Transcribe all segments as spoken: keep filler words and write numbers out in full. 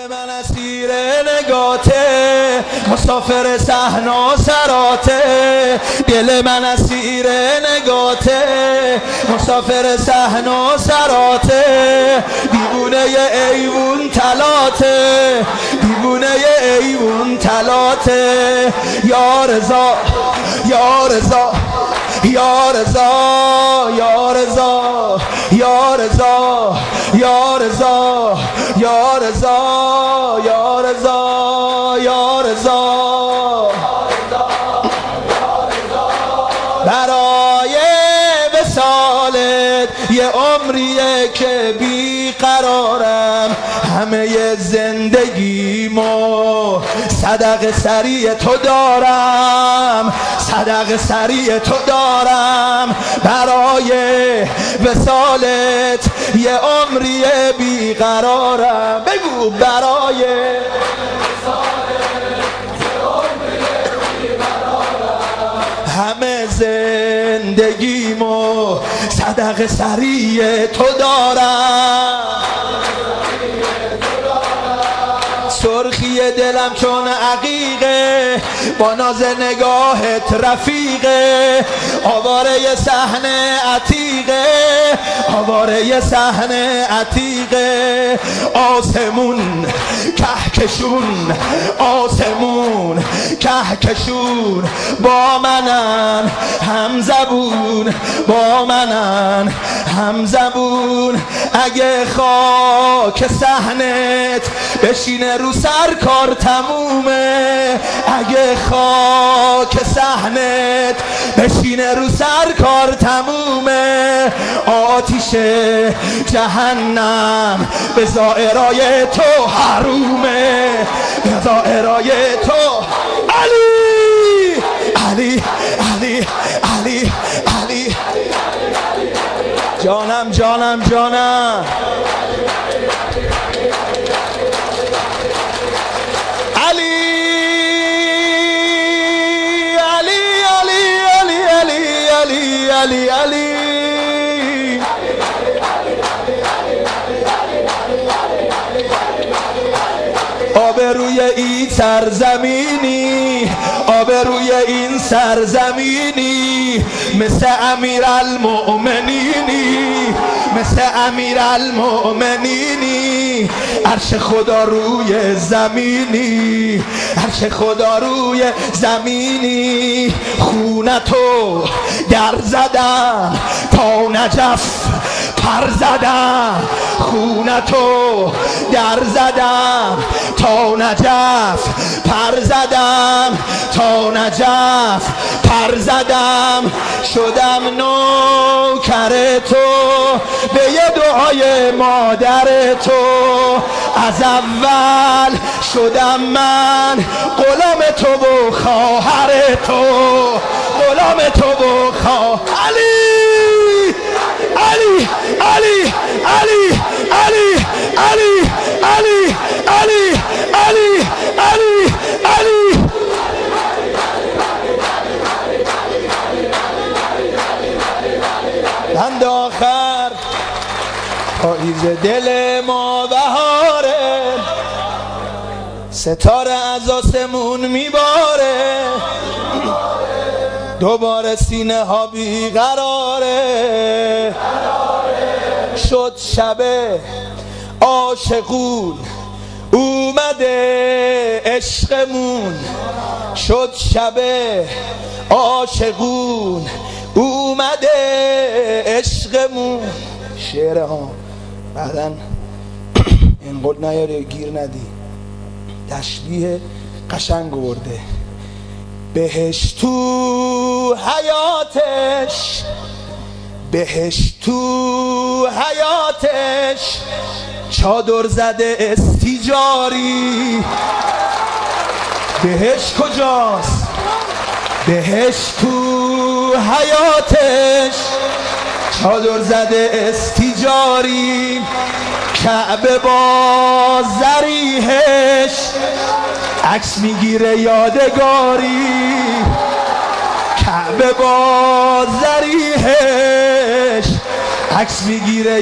من اسیر نگاته، مسافر صحنا سراته. دل من اسیر نگاته، مسافر صحنا سراته. دیوونه ایوون تلاته، دیوونه ایوون تلاته. یا رضا یا رضا یا رضا یا رضا یا رضا یا رضا یا رضا یا رضا یا رضا. برای وصالت یه عمریه که بیقرارم، همه زندگیمو صدق سریع تو دارم، صدق سریع تو دارم. برای وصالت یه عمریه بیقرارم. بگو برای همه زندگیمو صدق سریع تو دارم. سرخی دلم چون عقیقه، با ناز نگاهت رفیقه. آواره صحنه عتیقه، آواره صحنه عتیقه. آسمون کهکشون، آسمون کهکشون. با منن هم زبون، با منن هم زبون. اگه خاک صحنت بشینه رو سر کار تمومه، اگه خاک صحنت بشینه رو سر کار تمومه. آتیش جهنم به زائرای تو حرومه، به زائرای تو. علی علی علی علی علی جانم جانم جانم. علی علی آبروی این سرزمینی، آبروی این سرزمینی. مثل امیرالمؤمنینی، مثل امیرالمؤمنینی. عرش خدا روی زمینی، عرش خدا روی زمینی. خونتو در زدم تا نجف پر زدم، خونتو در زدم تا نجف پر زدم، تا نجف پر زدم. شدم نوکر تو به یه دعای مادر تو. از اول شدم من غلام تو و خواهر تو، غلام تو و خواهر. علی علی علی علی علی علی علی علی علی علی علی. بند آخر پاییز دل ما بهاره، ستاره از آسمون میباره. دوباره سینه ها بیقراره. شد شب عاشقون اومده عشقمون، شد شب عاشقون اومده عشقمون. شعر ها بعدن این قول نیاره گیر ندی، تشبیه قشنگ ورده. بهش تو حیاتش، بهش تو حیاتش چادر زده استیجاری. بهش کجاست؟ بهش تو حیاتش چادر زده استیجاری. کعبه با زریحش عکس میگیره یادگاری. کعبه با زریحش عکس میگیره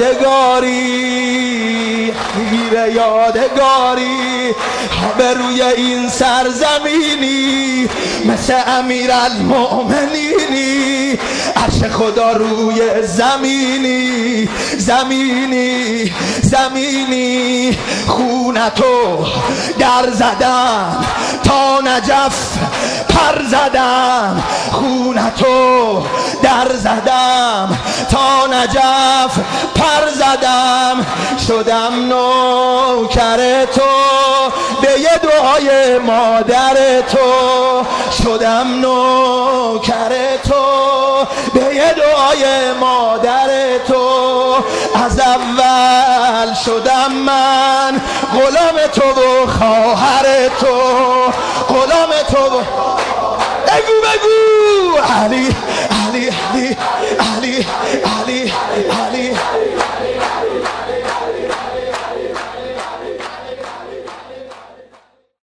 یادگاری، میگیره یادگاری به روی این سرزمینی مثل امیرالمؤمنینی، عرش خدا روی زمینی، زمینی زمینی خونتو در زدم تا نجف پر زدم، خونتو در زدم تا نجف پر زدم، شدم نوکر تو به یه دعای مادر تو، شدم نوکر تو به یه دعای مادر تو، از اول شدم من غلام تو و خواهر تو، غلام تو و بگو بگو علی علی علی علی